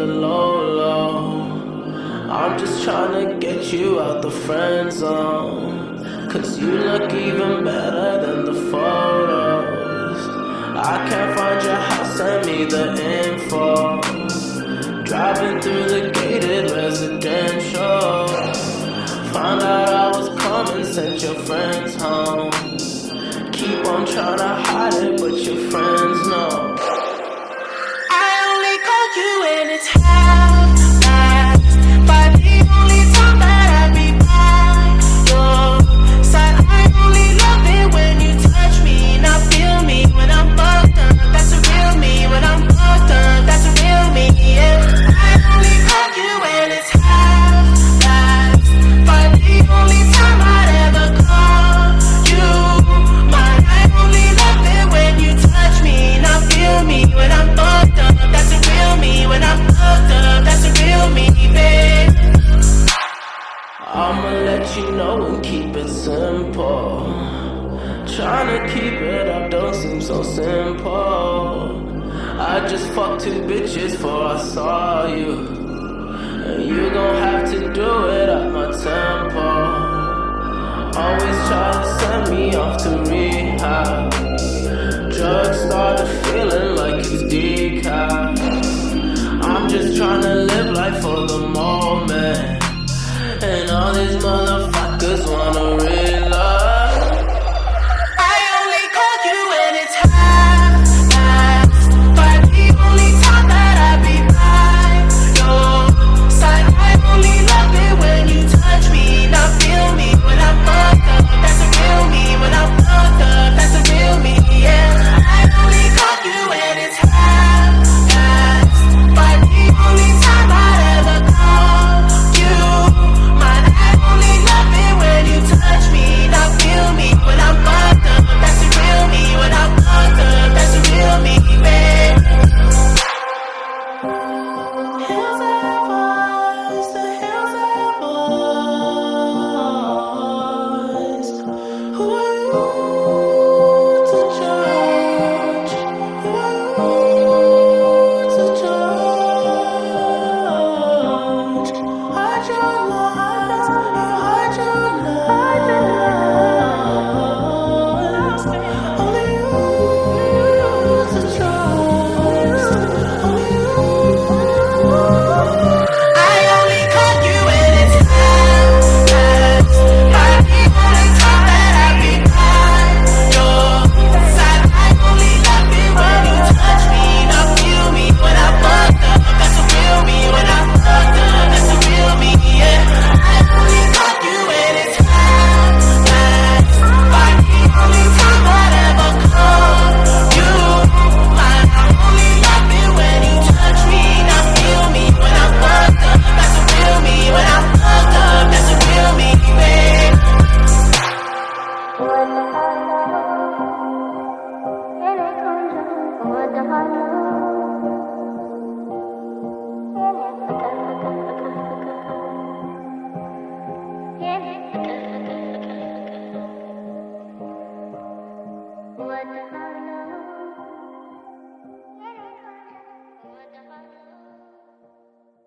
low. I'm just trying to get you out the friend zone, 'cause you look even better than the photos. I can't find your house, send me the info. Driving through the gated residential, found out I was coming, sent your friends home. Keep on trying to hide it, but your friends know. I only call you when it's half-past, but the only time that I be by your side. I only love it when you touch me, not feel me when I'm fucked up. That's a real me when I'm fucked up. That's a real me, yeah. I only call you when it's half-past, but the only time I'd ever call you mine. I only love it when you touch me, not feel me when I'm fucked up. That's a real me when I'm fucked up. That's a real me, babe. I'ma let you know and keep it simple. Trying to keep it up don't seem so simple. I just fucked 2 bitches before I saw you, and you gon' have to do it at my tempo. Always try to send me off to rehab. Drugs started feeling like it's decaf. I'm just trying to live life for the moment, and all these motherfuckers wanna relive.